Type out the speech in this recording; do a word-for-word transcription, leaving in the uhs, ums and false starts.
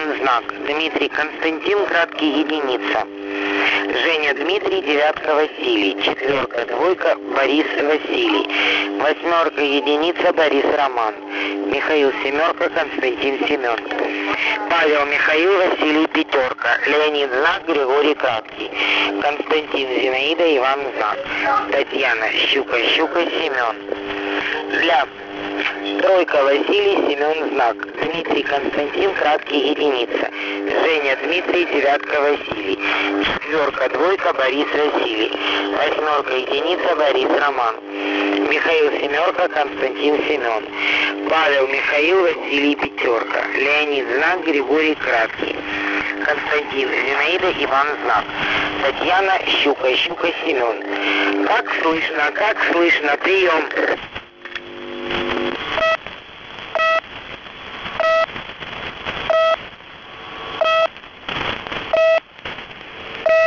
Иван знак. Дмитрий Константин краткий единица. Женя Дмитрий, девятка Василий. Четверка двойка Борис Василий. Восьмерка единица Борис Роман. Михаил семерка Константин Семен. Павел Михаил Василий пятерка. Леонид знак Григорий краткий. Константин Зинаида Иван знак. Татьяна Щука Щука Семен. Для тройка Василий Семен знак. Дмитрий Константин краткий единица. Женя Дмитрий девятка Василий. Четверка двойка Борис Василий. Восьмерка единица Борис Роман. Михаил семерка Константин Семен. Павел Михаил Василий пятерка. Леонид знак Григорий краткий. Константин Зинаида Иван знак. Татьяна Щука Щука Семен. Как слышно, как слышно, прием.